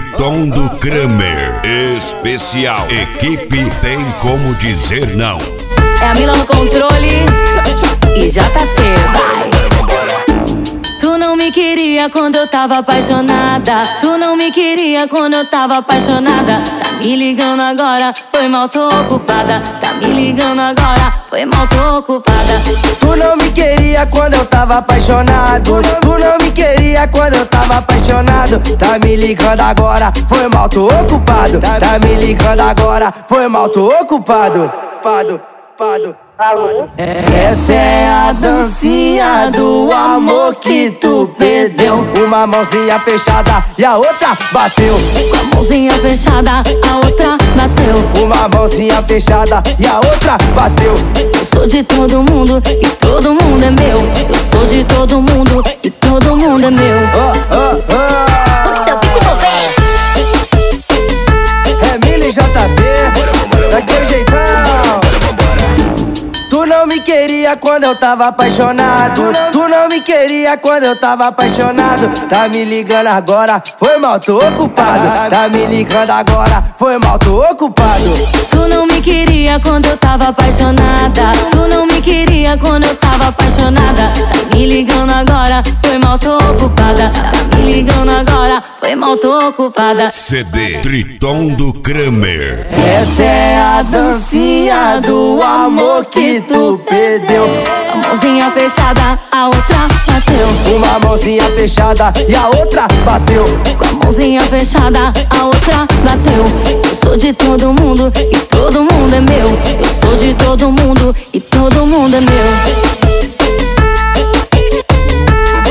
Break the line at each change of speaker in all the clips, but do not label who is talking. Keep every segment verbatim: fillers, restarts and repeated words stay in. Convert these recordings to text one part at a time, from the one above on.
Triton do Kramer. Especial. Equipe tem como dizer não.
É a Mila no controle e J P, vai. Tu não me queria quando eu tava apaixonada. Tu não me queria quando eu tava apaixonada. Tá me ligando agora, foi mal, tô ocupada. Tá me ligando agora, foi mal, tô ocupada.
Tu não me queria quando eu tava apaixonado. Tu não me queria quando eu tava apaixonado. Tá me ligando agora, foi mal, tô ocupado. Tá me ligando agora, foi mal, tô ocupado. Pado, pado. Essa é a dancinha do amor que tu perdeu. Uma mãozinha fechada e a outra bateu.
Com a mãozinha fechada, a outra bateu.
Uma mãozinha fechada e a outra bateu.
Eu sou de todo mundo e todo mundo é meu. Eu sou de todo mundo e todo mundo é meu.
Oh, oh, oh.
O que seu beat envolvente?
É Mila e J P, daquele jeitão. Tu não me queria quando eu tava apaixonado. Tu não, tu não me queria quando eu tava apaixonado. Tá me ligando agora, foi mal, tô ocupado. Tá me ligando agora, foi mal, tô ocupado.
Tu não me queria quando eu tava apaixonada. Tu não me queria quando eu tava apaixonada. Tá me ligando agora, foi mal, tô ocupada. Tá me ligando agora, foi mal, tô ocupada.
C D Triton do Kramer.
Essa é a dancinha do amor que tu perdeu.
A mãozinha fechada, a outra bateu.
Uma mãozinha fechada e a outra bateu.
Com a mãozinha fechada, a outra bateu. Eu sou de todo mundo e todo mundo é meu. Eu sou de todo mundo e todo mundo é meu.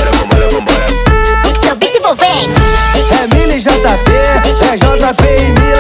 O que seu beat envolvente?
É Mila e J P, é J P e Mila.